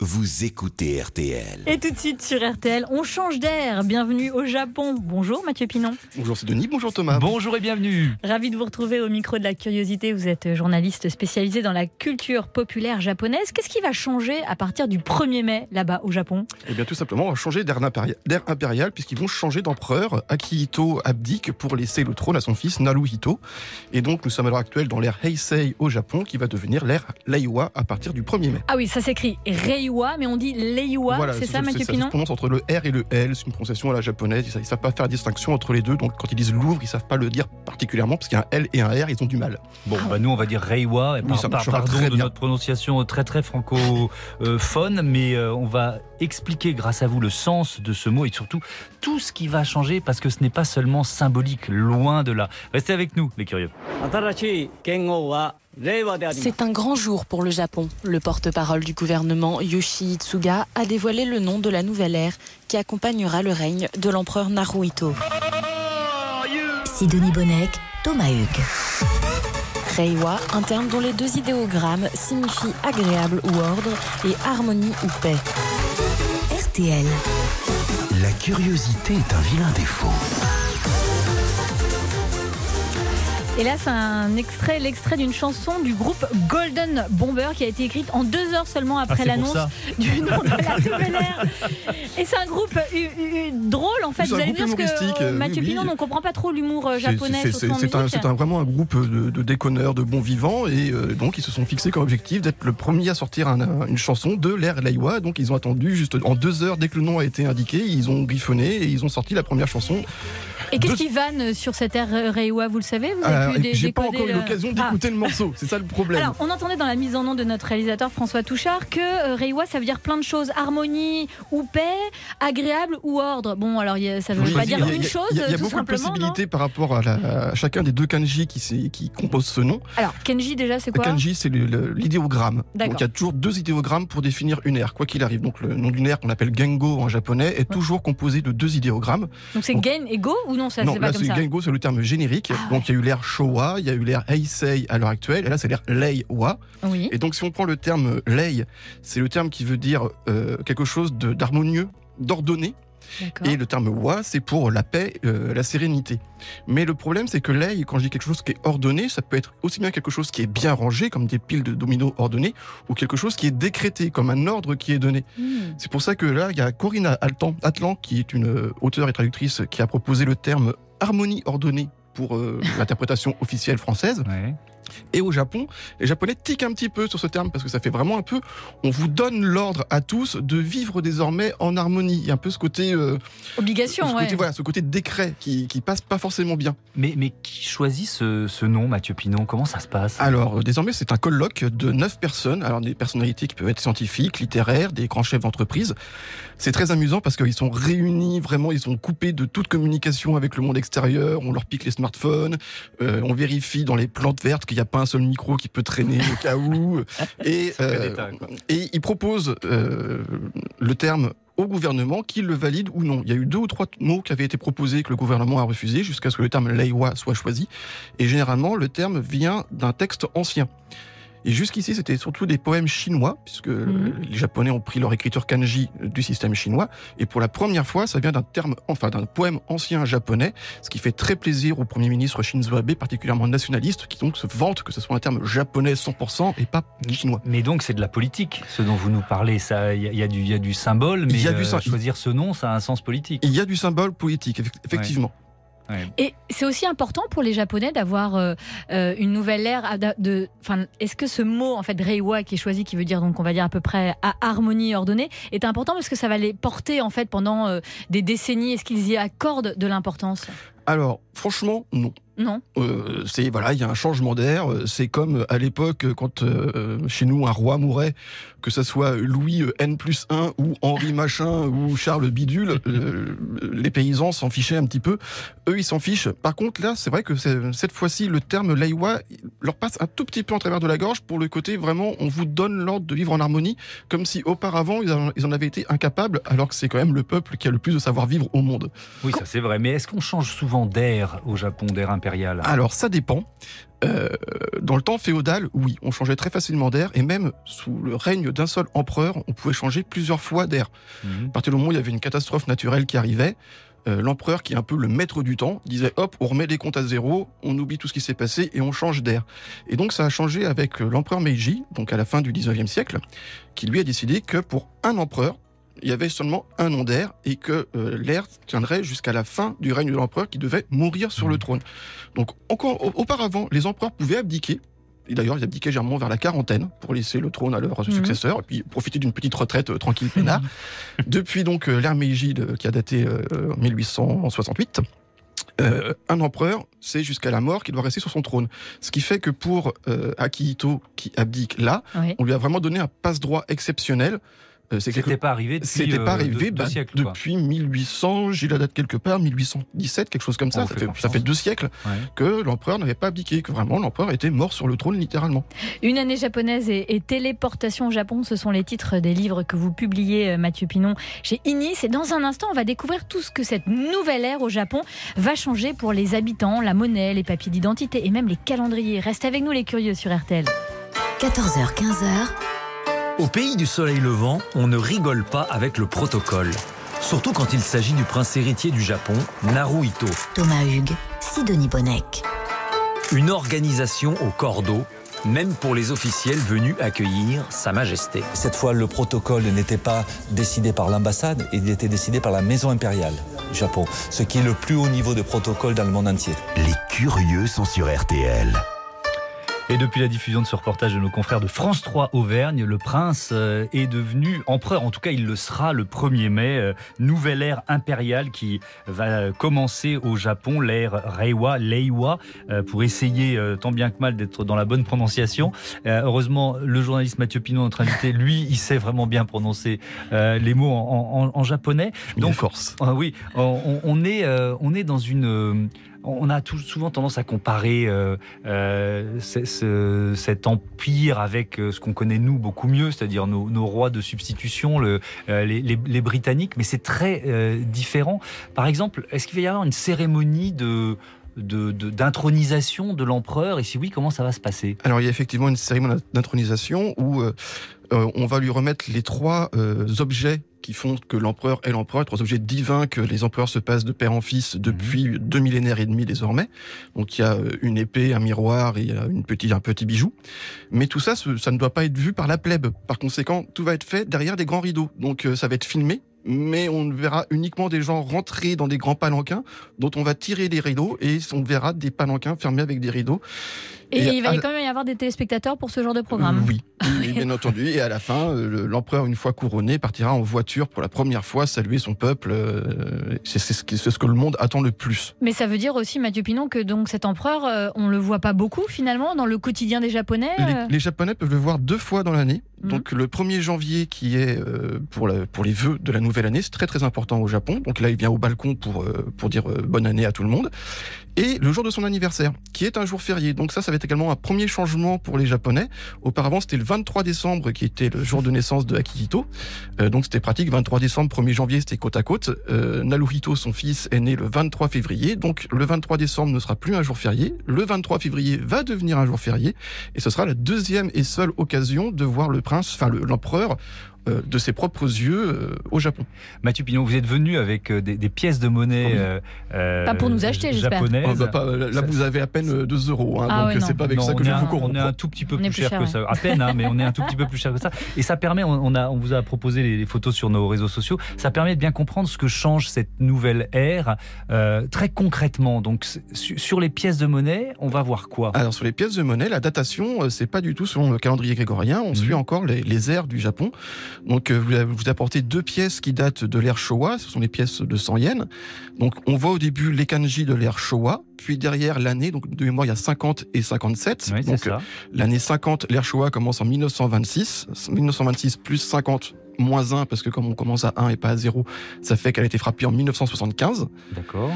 vous écoutez RTL. Et tout de suite sur RTL, on change d'air. Bienvenue au Japon. Bonjour Mathieu Pinon. Bonjour c'est Denis, bonjour Thomas. Bonjour et bienvenue. Ravi de vous retrouver au micro de la curiosité. Vous êtes journaliste spécialisé dans la culture populaire japonaise. Qu'est-ce qui va changer à partir du 1er mai là-bas au Japon ? Eh bien tout simplement, on va changer d'air impérial puisqu'ils vont changer d'empereur. Akihito abdique pour laisser le trône à son fils Naruhito. Et donc nous sommes à l'heure actuelle dans l'ère Heisei au Japon qui va devenir l'ère Reiwa à partir du 1er mai. Ah oui, ça s'écrit Reiwa, mais on dit Leiwa, voilà, c'est ça Mathieu Pinon ? Ça se prononce entre le R et le L, c'est une prononciation à la japonaise, ils ne savent pas faire la distinction entre les deux, donc quand ils disent Louvre, ils ne savent pas le dire particulièrement, parce qu'il y a un L et un R, ils ont du mal. Bon, nous on va dire Reiwa, et oui, pardon de notre prononciation très francophone, mais on va expliquer grâce à vous le sens de ce mot et surtout tout ce qui va changer, parce que ce n'est pas seulement symbolique, loin de là. Restez avec nous les curieux. C'est un grand jour pour le Japon. Le porte-parole du gouvernement, Yoshihide Suga, a dévoilé le nom de la nouvelle ère qui accompagnera le règne de l'empereur Naruhito. Sidonie Bonnec, Thomas Hugues. Reiwa, un terme dont les deux idéogrammes signifient agréable ou ordre et harmonie ou paix. RTL. La curiosité est un vilain défaut. Et là, c'est l'extrait d'une chanson du groupe Golden Bomber qui a été écrite en 2 heures seulement après l'annonce du nom de la nouvelle ère. Et c'est un groupe drôle en fait. Vous allez dire que Mathieu Pinon ne comprend pas trop l'humour japonais. C'est vraiment un groupe de déconneurs, de bons vivants, et donc ils se sont fixés comme objectif d'être le premier à sortir une chanson de l'ère Reiwa. Donc ils ont attendu juste en 2 heures, dès que le nom a été indiqué, ils ont griffonné et ils ont sorti la première chanson. Et qu'est-ce qui vanne sur cette ère Reiwa, vous le savez ? J'ai pas encore eu l'occasion d'écouter le morceau, c'est ça le problème. Alors, on entendait dans la mise en nom de notre réalisateur François Touchard que Reiwa, ça veut dire plein de choses. Harmonie ou paix, agréable ou ordre. Bon, alors ça veut pas dire une chose, tout simplement. Il y a beaucoup de possibilités par rapport à chacun des deux kanji qui composent ce nom. Alors, kanji déjà, c'est quoi ? Kanji, c'est l'idéogramme. D'accord. Donc il y a toujours 2 idéogrammes pour définir une ère, quoi qu'il arrive. Donc le nom d'une ère qu'on appelle Gengo en japonais est toujours composé de 2 idéogrammes. Donc c'est Gen et Go ou non, ça non, c'est pas là, comme ça. Gengo, c'est le terme générique. Donc il y a eu l'ère Showa, il y a eu l'ère Heisei à l'heure actuelle, et là c'est l'ère Reiwa. Oui. Et donc si on prend le terme Rei, c'est le terme qui veut dire quelque chose d'harmonieux, d'ordonné. D'accord. Et le terme wa, c'est pour la paix, la sérénité. Mais le problème, c'est que Rei, quand je dis quelque chose qui est ordonné, ça peut être aussi bien quelque chose qui est bien rangé, comme des piles de dominos ordonnées, ou quelque chose qui est décrété, comme un ordre qui est donné. C'est pour ça que là, il y a Corinne Atlan, qui est une auteure et traductrice, qui a proposé le terme harmonie ordonnée pour l'interprétation officielle française. Ouais. Et au Japon, les Japonais tiquent un petit peu sur ce terme parce que ça fait vraiment un peu, on vous donne l'ordre à tous de vivre désormais en harmonie. Il y a un peu ce côté obligation, ce côté décret qui passe pas forcément bien. Mais qui choisit ce nom, Mathieu Pinon ? Comment ça se passe ? Alors désormais c'est un colloque de 9 personnes, alors des personnalités qui peuvent être scientifiques, littéraires, des grands chefs d'entreprise. C'est très amusant parce qu'ils sont réunis, vraiment ils sont coupés de toute communication avec le monde extérieur, on leur pique les smartphones, on vérifie dans les plantes vertes qu'il n'y a pas un seul micro qui peut traîner au cas où. Et ils proposent le terme au gouvernement qui le valide ou non. Il y a eu 2 ou 3 mots qui avaient été proposés que le gouvernement a refusé jusqu'à ce que le terme Reiwa soit choisi. Et généralement, le terme vient d'un texte ancien. Et jusqu'ici, c'était surtout des poèmes chinois, puisque les Japonais ont pris leur écriture kanji du système chinois. Et pour la première fois, ça vient d'un poème ancien japonais, ce qui fait très plaisir au Premier ministre Shinzo Abe, particulièrement nationaliste, qui donc se vante que ce soit un terme japonais 100% et pas chinois. Mais donc, c'est de la politique, ce dont vous nous parlez. Il y a du symbole, mais choisir ce nom, ça a un sens politique. Il y a du symbole politique, effectivement. Ouais. Ouais. Et c'est aussi important pour les Japonais d'avoir une nouvelle ère. Est-ce que ce mot, en fait, Reiwa, qui est choisi, qui veut dire donc on va dire à peu près harmonie ordonnée, est important parce que ça va les porter en fait pendant des décennies. Est-ce qu'ils y accordent de l'importance ? Alors, franchement, non. Non. Il y a un changement d'air. C'est comme à l'époque, quand chez nous un roi mourait, que ça soit Louis N+1 ou Henri Machin ou Charles Bidule, les paysans s'en fichaient un petit peu. Eux, ils s'en fichent. Par contre, là, c'est vrai que cette fois-ci, le terme Reiwa leur passe un tout petit peu en travers de la gorge pour le côté vraiment, on vous donne l'ordre de vivre en harmonie, comme si auparavant, ils en avaient été incapables, alors que c'est quand même le peuple qui a le plus de savoir-vivre au monde. Oui, ça c'est vrai. Mais est-ce qu'on change souvent souvent d'air au Japon, d'air impérial? Alors ça dépend. Dans le temps féodal, oui, on changeait très facilement d'air, et même sous le règne d'un seul empereur, on pouvait changer plusieurs fois d'air. À partir du moment où il y avait une catastrophe naturelle qui arrivait, l'empereur, qui est un peu le maître du temps, disait hop, on remet les comptes à zéro, on oublie tout ce qui s'est passé et on change d'air. Et donc ça a changé avec l'empereur Meiji, donc à la fin du 19e siècle, qui lui a décidé que pour un empereur, il y avait seulement un nom d'air et que l'air tiendrait jusqu'à la fin du règne de l'empereur qui devait mourir sur le trône. Donc encore auparavant, les empereurs pouvaient abdiquer. Et d'ailleurs, ils abdiquaient généralement vers la quarantaine pour laisser le trône à leurs successeurs et puis profiter d'une petite retraite tranquille peinard. Depuis donc l'ère Meiji qui a daté 1868, un empereur, c'est jusqu'à la mort qu'il doit rester sur son trône. Ce qui fait que pour Akihito, qui abdique là, on lui a vraiment donné un passe-droit exceptionnel. C'était pas arrivé depuis deux siècles, depuis 1800, j'ai la date quelque part, 1817, quelque chose comme ça. Ça fait 2 siècles que l'empereur n'avait pas abdiqué, que vraiment l'empereur était mort sur le trône littéralement. Une année japonaise et téléportation au Japon, ce sont les titres des livres que vous publiez, Mathieu Pinon, chez Inis. Et dans un instant, on va découvrir tout ce que cette nouvelle ère au Japon va changer pour les habitants, la monnaie, les papiers d'identité et même les calendriers. Restez avec nous les curieux sur RTL. 14h, 15h. Au pays du soleil levant, on ne rigole pas avec le protocole. Surtout quand il s'agit du prince héritier du Japon, Naruhito. Thomas Hugues, Sidonie Bonnec. Une organisation au cordeau, même pour les officiels venus accueillir Sa Majesté. Cette fois, le protocole n'était pas décidé par l'ambassade, il était décidé par la maison impériale du Japon, ce qui est le plus haut niveau de protocole dans le monde entier. Les curieux sont sur RTL. Et depuis la diffusion de ce reportage de nos confrères de France 3 Auvergne, le prince est devenu empereur. En tout cas, il le sera le 1er mai. Nouvelle ère impériale qui va commencer au Japon, l'ère Reiwa, pour essayer tant bien que mal d'être dans la bonne prononciation. Heureusement, le journaliste Mathieu Pinon, notre invité, lui, il sait vraiment bien prononcer les mots en japonais. Donc, force. Oui, on est dans une... On a souvent tendance à comparer cet empire avec ce qu'on connaît nous beaucoup mieux, c'est-à-dire nos rois de substitution, les Britanniques, mais c'est très différent. Par exemple, est-ce qu'il va y avoir une cérémonie d'intronisation de l'empereur, et si oui, comment ça va se passer? Alors il y a effectivement une cérémonie d'intronisation où on va lui remettre les 3 objets qui font que l'empereur est l'empereur, 3 objets divins que les empereurs se passent de père en fils depuis 2 millénaires et demi désormais. Donc il y a une épée, un miroir et un petit bijou. Mais tout ça, ça ne doit pas être vu par la plèbe. Par conséquent, tout va être fait derrière des grands rideaux. Donc ça va être filmé, mais on verra uniquement des gens rentrer dans des grands palanquins dont on va tirer les rideaux, et on verra des palanquins fermés avec des rideaux. Et il va quand même y avoir des téléspectateurs pour ce genre de programme. Oui, bien entendu. Et à la fin, l'empereur, une fois couronné, partira en voiture pour la première fois saluer son peuple. C'est ce que le monde attend le plus. Mais ça veut dire aussi, Mathieu Pinon, que donc cet empereur, on le voit pas beaucoup finalement dans le quotidien des Japonais. Les Japonais peuvent le voir 2 fois dans l'année. Donc le 1er janvier, qui est pour les vœux de la nouvelle année, c'est très très important au Japon. Donc là, il vient au balcon pour dire bonne année à tout le monde. Et le jour de son anniversaire, qui est un jour férié. Donc ça va être également un premier changement pour les Japonais. Auparavant, c'était le 23 décembre qui était le jour de naissance de Akihito. Donc c'était pratique, 23 décembre, 1er janvier, c'était côte à côte. Naruhito, son fils, est né le 23 février. Donc le 23 décembre ne sera plus un jour férié. Le 23 février va devenir un jour férié. Et ce sera la 2e et seule occasion de voir l'empereur de ses propres yeux au Japon. Mathieu Pinon, vous êtes venu avec des pièces de monnaie pas pour nous acheter, japonaises. Là, vous avez à peine 2 €, donc c'est pas avec ça que je vous corromps. On est un tout petit peu plus cher que ça. À peine, mais on est un tout petit peu plus cher que ça. Et ça permet, on vous a proposé les photos sur nos réseaux sociaux, ça permet de bien comprendre ce que change cette nouvelle ère, très concrètement. Donc, sur les pièces de monnaie, on va voir quoi? Alors, sur les pièces de monnaie, la datation, c'est pas du tout selon le calendrier grégorien, on suit encore les ères du Japon. Donc vous apportez 2 pièces qui datent de l'ère Showa, ce sont les pièces de 100 yens. Donc on voit au début les kanji de l'ère Showa, puis derrière l'année, donc de mémoire il y a 50 et 57. Oui, donc l'année 50, l'ère Showa commence en 1926, 1926 plus 50 moins 1, parce que comme on commence à 1 et pas à 0, ça fait qu'elle a été frappée en 1975. D'accord.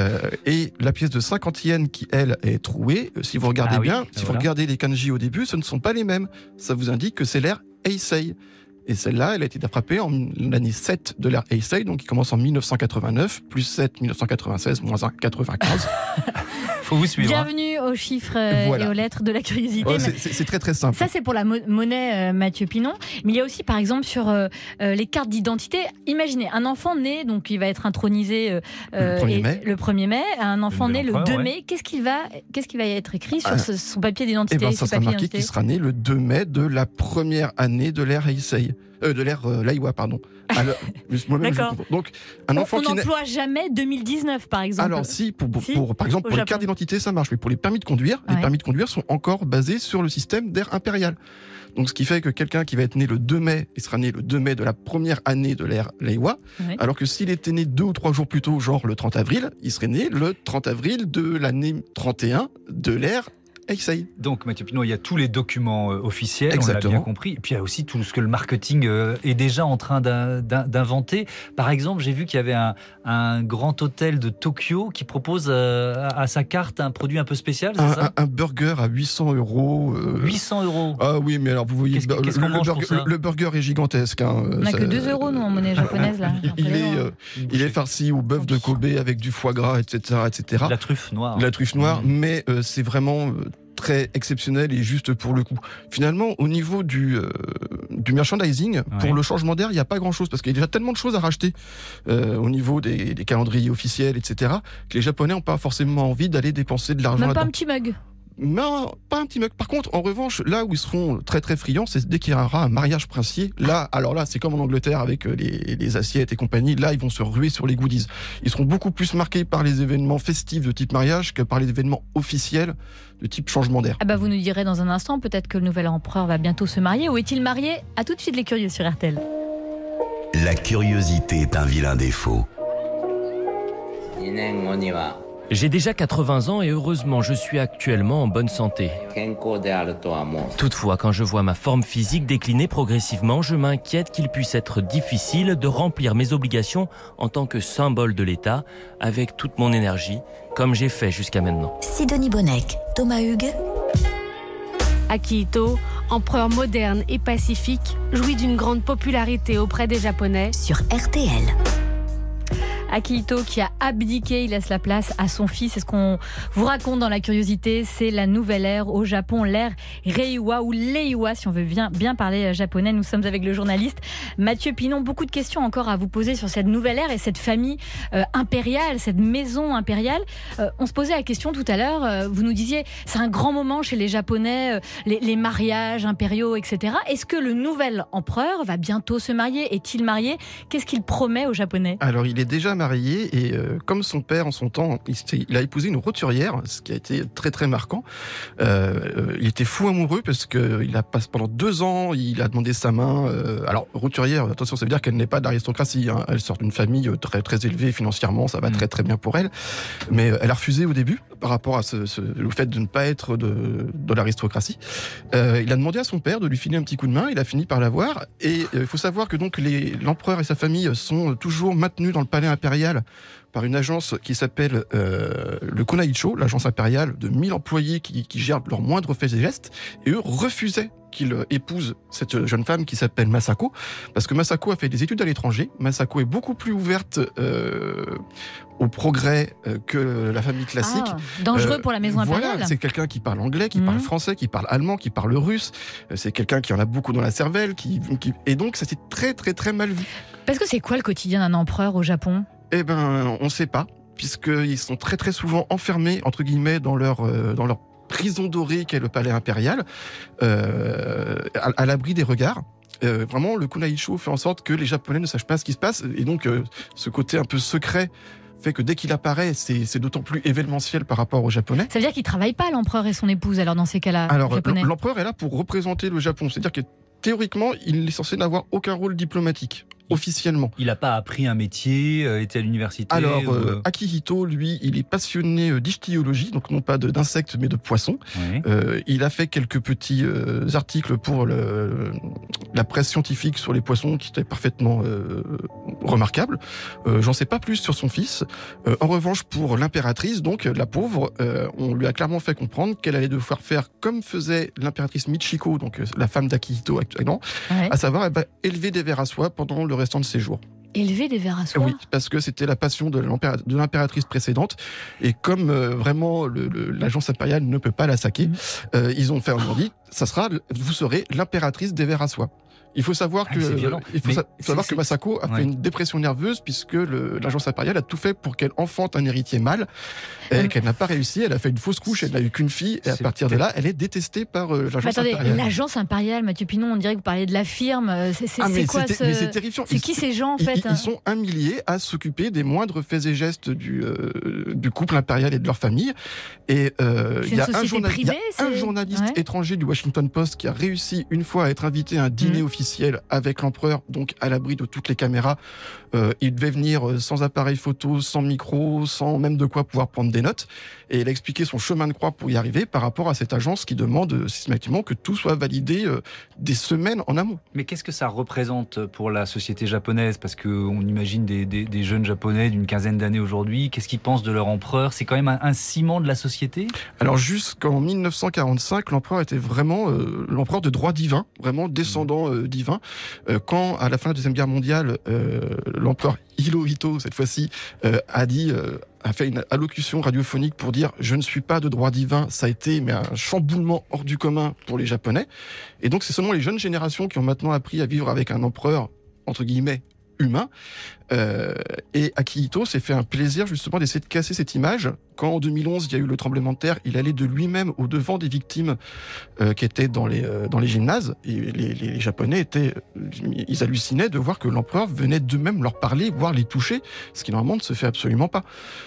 Et la pièce de 50 yens qui, elle, est trouée, si vous regardez bien, vous regardez les kanji au début, ce ne sont pas les mêmes. Ça vous indique que c'est l'ère Heisei. Et celle-là, elle a été attrapée en l'année 7 de l'ère Heisei, donc qui commence en 1989, plus 7, 1996, moins 1, 95. Faut vous suivre. Bienvenue aux chiffres et aux lettres de la curiosité. Ouais, c'est très très simple. Ça, c'est pour la monnaie, Mathieu Pinon. Mais il y a aussi, par exemple, sur les cartes d'identité. Imaginez, un enfant né, donc il va être intronisé le 1er mai. Un enfant né le 2 mai. Qu'est-ce qui va être écrit sur son papier d'identité? Ça sera marqué qu'il sera né le 2 mai de la première année de l'ère Heisei. De l'ère Reiwa, pardon. Alors, d'accord. Donc, un enfant on n'emploie jamais 2019, par exemple. Alors, si, par exemple, pour les cartes d'identité, ça marche. Mais pour les permis de conduire, les permis de conduire sont encore basés sur le système d'ère impériale. Donc, ce qui fait que quelqu'un qui va être né le 2 mai, il sera né le 2 mai de la première année de l'ère Reiwa. Oui. Alors que s'il était né 2 ou 3 jours plus tôt, genre le 30 avril, il serait né le 30 avril de l'année 31 de l'ère Heisei. Donc, Mathieu Pinon, il y a tous les documents officiels, exactement. On l'a bien compris. Et puis, il y a aussi tout ce que le marketing est déjà en train d'inventer. Par exemple, j'ai vu qu'il y avait un grand hôtel de Tokyo qui propose à sa carte un produit un peu spécial, c'est ça ? Un burger à 800 €. 800 €. Ah oui, mais alors vous voyez, le burger est gigantesque. On n'a que 2 € nous en monnaie japonaise là. Il est farci au bœuf de Kobe avec du foie gras, etc., etc. La truffe noire. La truffe noire, mais c'est vraiment très exceptionnel et juste pour le coup. Finalement, au niveau du merchandising, pour le changement d'air, il n'y a pas grand-chose parce qu'il y a déjà tellement de choses à racheter au niveau des calendriers officiels, etc., que les Japonais n'ont pas forcément envie d'aller dépenser de l'argent. Même pas un petit mug. Non, pas un petit mug. Par contre, en revanche, là où ils seront très très friands, c'est dès qu'il y aura un mariage princier. Là, alors là, c'est comme en Angleterre avec les assiettes et compagnie. Là, ils vont se ruer sur les goodies. Ils seront beaucoup plus marqués par les événements festifs de type mariage que par les événements officiels de type changement d'air. Ah bah vous nous direz dans un instant, peut-être que le nouvel empereur va bientôt se marier. Ou est-il marié? À tout de suite les curieux sur RTL. La curiosité est un vilain défaut. J'ai déjà 80 ans et heureusement, je suis actuellement en bonne santé. Toutefois, quand je vois ma forme physique décliner progressivement, je m'inquiète qu'il puisse être difficile de remplir mes obligations en tant que symbole de l'État avec toute mon énergie, comme j'ai fait jusqu'à maintenant. Sidonie Bonnec, Thomas Hugues. Akihito, empereur moderne et pacifique, jouit d'une grande popularité auprès des Japonais. Sur RTL. Akihito qui a abdiqué, il laisse la place à son fils. C'est ce qu'on vous raconte dans la curiosité. C'est la nouvelle ère au Japon, l'ère Reiwa ou Leiwa, si on veut bien parler japonais. Nous sommes avec le journaliste Mathieu Pinon. Beaucoup de questions encore à vous poser sur cette nouvelle ère et cette famille impériale, cette maison impériale. On se posait la question tout à l'heure. Vous nous disiez, c'est un grand moment chez les Japonais, les mariages impériaux, etc. Est-ce que le nouvel empereur va bientôt se marier? Est-il marié? Qu'est-ce qu'il promet aux Japonais? Alors, il est déjà marié et comme son père en son temps, il a épousé une roturière, ce qui a été très très marquant. Il était fou amoureux parce que pendant 2 ans, il a demandé sa main. Alors roturière, attention, ça veut dire qu'elle n'est pas d'aristocratie. Hein. Elle sort d'une famille très très élevée financièrement, ça va très très bien pour elle. Mais elle a refusé au début par rapport à le fait de ne pas être de l'aristocratie. Il a demandé à son père de lui filer un petit coup de main. Il a fini par l'avoir. Et il faut savoir que donc l'empereur et sa famille sont toujours maintenus dans le palais impérial par une agence qui s'appelle le Kunaicho, l'agence impériale de 1000 employés qui gèrent leurs moindres faits et gestes, et eux refusaient qu'il épouse cette jeune femme qui s'appelle Masako, parce que Masako a fait des études à l'étranger. Masako est beaucoup plus ouverte au progrès que la famille classique. Dangereux pour la maison impériale. Voilà, c'est quelqu'un qui parle anglais, qui parle français, qui parle allemand, qui parle russe. C'est quelqu'un qui en a beaucoup dans la cervelle, et donc ça s'est très très très mal vu. Parce que c'est quoi le quotidien d'un empereur au Japon? Eh ben, on ne sait pas, puisqu'ils sont très très souvent enfermés, entre guillemets, dans leur prison dorée qu'est le palais impérial, à l'abri des regards. Vraiment, le Kunaicho fait en sorte que les Japonais ne sachent pas ce qui se passe, et donc ce côté un peu secret fait que dès qu'il apparaît, c'est d'autant plus événementiel par rapport aux Japonais. Ça veut dire qu'il ne travaille pas, l'empereur et son épouse, alors dans ces cas-là? Alors, l'empereur est là pour représenter le Japon, c'est-à-dire que théoriquement, il est censé n'avoir aucun rôle diplomatique. officiellement. Il n'a pas appris un métier, était à l'université. Alors, Akihito, lui, il est passionné d'ichtyologie, donc non pas d'insectes, mais de poissons. Oui. Il a fait quelques petits articles pour la presse scientifique sur les poissons qui étaient parfaitement remarquables. J'en sais pas plus sur son fils. En revanche, pour l'impératrice, donc la pauvre, on lui a clairement fait comprendre qu'elle allait devoir faire comme faisait l'impératrice Michiko, donc la femme d'Akihito actuellement, à savoir élever des vers à soie pendant le restant de ses jours. Élever des vers à soie ? Oui, parce que c'était la passion de l'impératrice précédente. Et comme vraiment l'agence impériale ne peut pas la saquer, ils ont dit, vous serez l'impératrice des vers à soie. Il faut savoir que Masako a fait une dépression nerveuse puisque l'agence impériale a tout fait pour qu'elle enfante un héritier mâle et qu'elle n'a pas réussi. Elle a fait une fausse couche, elle n'a eu qu'une fille et à partir de là, elle est détestée par l'agence impériale. L'agence impériale, Mathieu Pinon, on dirait que vous parliez de la firme. C'est quoi mais c'est terrifiant. C'est qui ces gens en fait ? Ils sont 1 millier à s'occuper des moindres faits et gestes du couple impérial et de leur famille. Et il y a un journaliste étranger du Washington Post qui a réussi une fois à être invité à un dîner officiel avec l'empereur, donc à l'abri de toutes les caméras. Il devait venir sans appareil photo, sans micro, sans même de quoi pouvoir prendre des notes. Et il a expliqué son chemin de croix pour y arriver par rapport à cette agence qui demande systématiquement que tout soit validé des semaines en amont. Mais qu'est-ce que ça représente pour la société japonaise ? Parce qu'on imagine des jeunes japonais d'une quinzaine d'années aujourd'hui. Qu'est-ce qu'ils pensent de leur empereur ? C'est quand même un ciment de la société ? Alors jusqu'en 1945, l'empereur était vraiment l'empereur de droit divin, vraiment descendant divin. Quand, à la fin de la Deuxième Guerre mondiale, l'empereur Hirohito, cette fois-ci, a fait une allocution radiophonique pour dire « Je ne suis pas de droit divin », ça a été un chamboulement hors du commun pour les Japonais. Et donc, c'est seulement les jeunes générations qui ont maintenant appris à vivre avec un empereur, entre guillemets, humain. Et Akihito s'est fait un plaisir justement d'essayer de casser cette image. Quand en 2011 il y a eu le tremblement de terre, il allait de lui-même au devant des victimes qui étaient dans les gymnases. Et les Japonais ils hallucinaient de voir que l'empereur venait d'eux-mêmes leur parler, voire les toucher, ce qui normalement ne se fait absolument pas.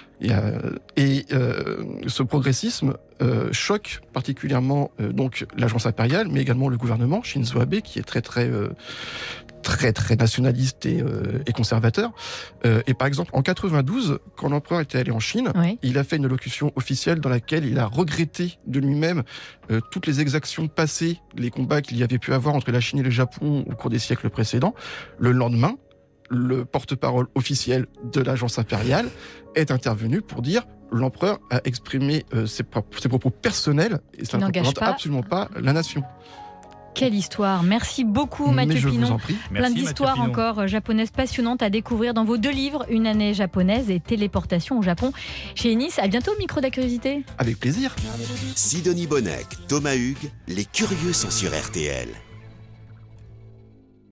Et ce progressisme choque particulièrement donc l'agence impériale, mais également le gouvernement Shinzo Abe, qui est très nationaliste et conservateur. Et par exemple, en 92, quand l'empereur était allé en Chine, il a fait une allocution officielle dans laquelle il a regretté de lui-même toutes les exactions passées, les combats qu'il y avait pu avoir entre la Chine et le Japon au cours des siècles précédents. Le lendemain, le porte-parole officiel de l'agence impériale est intervenu pour dire l'empereur a exprimé ses propos personnels et ça ne représente absolument pas la nation. Quelle histoire. Merci beaucoup Mathieu Pinon. Plein d'histoires encore japonaises passionnantes à découvrir dans vos 2 livres, Une année japonaise et Téléportation au Japon chez Ennis. À bientôt au micro de la curiosité. Avec plaisir. Sidonie Bonnec, Thomas Hugues, les curieux sont sur RTL.